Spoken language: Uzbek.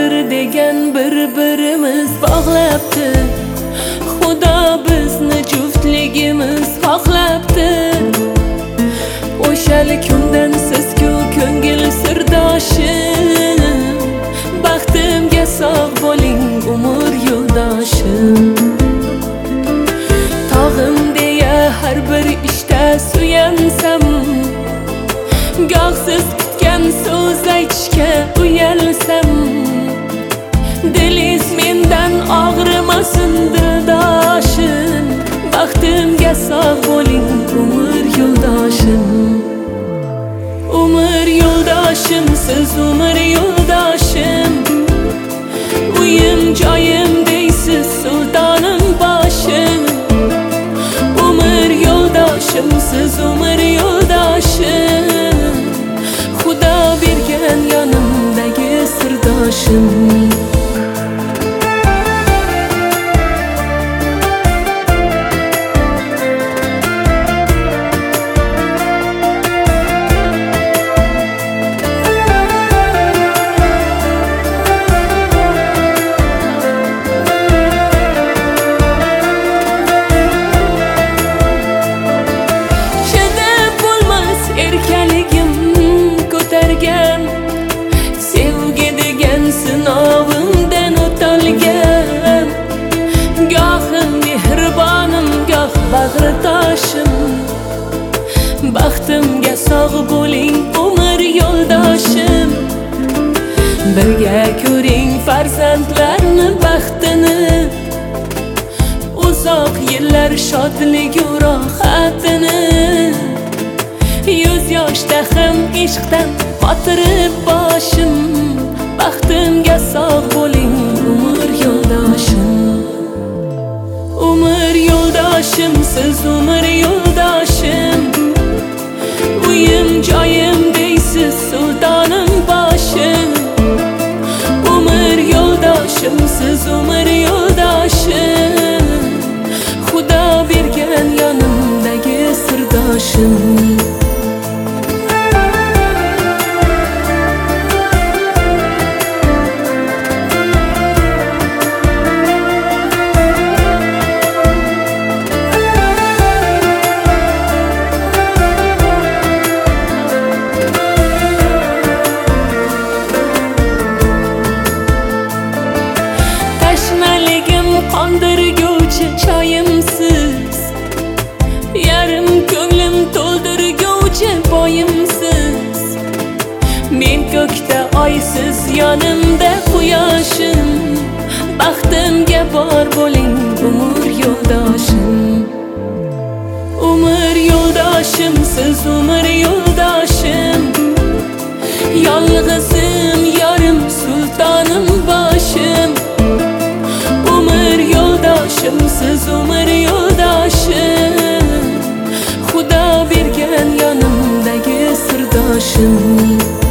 taqdir degan bir-birimiz bog'labdi. Xudo bizni juftligimiz xohlabdi. O'shal kundan siz-ku ko'ngil sirdoshim, baxtimga sog' bo'ling umr yo'ldoshim. Tog'im deya har bir ishda suyansam, goh siz kutgan so'z aytishga uyalsam, dilingiz mendan og'rimasin dildoshim, baxtimga sog' bo'ling umr yo'ldoshim. Umr yo'ldoshim, siz umr yo'ldoshim, uyim joyim deysiz sultonim boshim. Umr yo'ldoshim, siz umr yo'ldoshim, Xudo bergan yonimdagi sirdoshim. Sevgi degan sinovimdan o'talgan, gohim mehribonim, goh bag'ritoshim. Baxtimga sog' bo'ling umr yo'ldoshim, birga ko'ring farzandlarni baxtini, uzoq yillar shodligu rohatini. Yuz yoshda ham ishqdan qotirib boshim, baxtimga sog' bo'ling umr yo'ldoshim. Umr yo'ldoshim, siz umr yo'ldoshim, uyim joyim deysiz sultonim boshim. Umr yo'ldoshim, siz umr yo'ldoshim, Xudo bergan yonimdagi sirdoshim. Qondirguvchi choyimsiz, yarim ko'nglim to'ldirguvchi boyimsiz. Men ko'kda oysiz, yonimda quyoshim, baxtimga bor bo'ling umr yo'ldoshim. Umr yo'ldoshim, siz umr yo'ldoshim, yolg'izim yorim sultonim boshim. Siz umr yo'ldoshim, Xudo bergan yonimdagi sirdoshim.